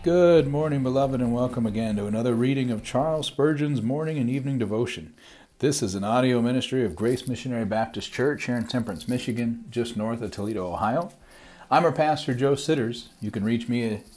Good morning, beloved, and welcome again to another reading of Charles Spurgeon's morning and evening devotion. This is an audio ministry of Grace Missionary Baptist Church here in Temperance, Michigan, just north of Toledo, Ohio. I'm our pastor, Joe Sitters. You can reach me at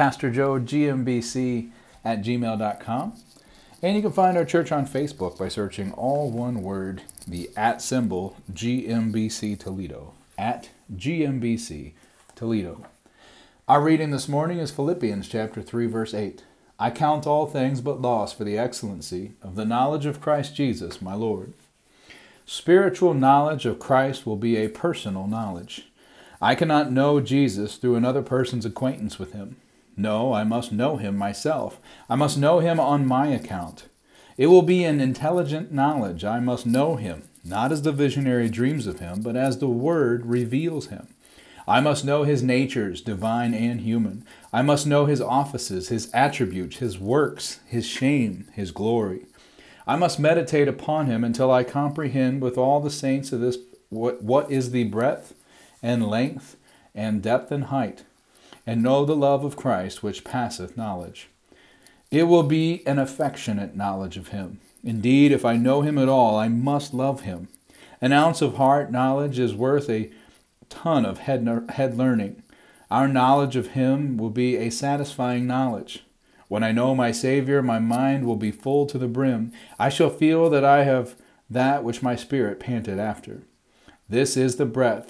pastorjoeGmbc@gmail.com. And you can find our church on Facebook by searching all one word, the @ symbol, GMBC Toledo, at GMBC Toledo. Our reading this morning is Philippians chapter 3, verse 8. I count all things but loss for the excellency of the knowledge of Christ Jesus, my Lord. Spiritual knowledge of Christ will be a personal knowledge. I cannot know Jesus through another person's acquaintance with him. No, I must know him myself. I must know him on my account. It will be an intelligent knowledge. I must know him, not as the visionary dreams of him, but as the Word reveals him. I must know his natures, divine and human. I must know his offices, his attributes, his works, his shame, his glory. I must meditate upon him until I comprehend with all the saints of this what is the breadth and length and depth and height, and know the love of Christ which passeth knowledge. It will be an affectionate knowledge of him. Indeed, if I know him at all, I must love him. An ounce of heart knowledge is worth a ton of head learning. Our knowledge of him will be a satisfying knowledge. When I know my Savior, my mind will be full to the brim. I shall feel that I have that which my spirit panted after. This is the breath.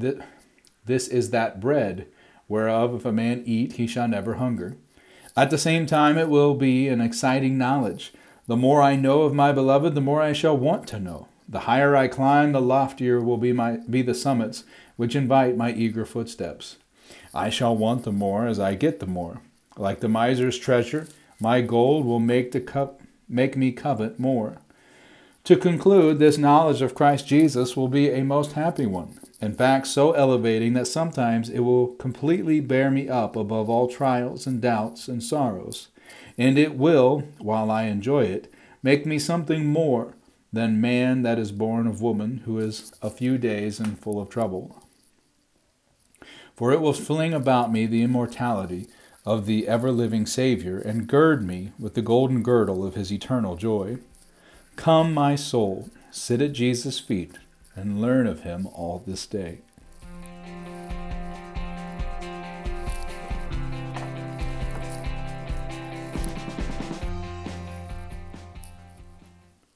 This is that bread, whereof if a man eat, he shall never hunger. At the same time, it will be an exciting knowledge. The more I know of my beloved, the more I shall want to know. The higher I climb, the loftier will be the summits which invite my eager footsteps. I shall want the more as I get the more. Like the miser's treasure, my gold will make me covet more. To conclude, this knowledge of Christ Jesus will be a most happy one. In fact, so elevating that sometimes it will completely bear me up above all trials and doubts and sorrows. And it will, while I enjoy it, make me something more than man that is born of woman, who is a few days and full of trouble. For it will fling about me the immortality of the ever-living Savior, and gird me with the golden girdle of his eternal joy. Come, my soul, sit at Jesus' feet, and learn of him all this day.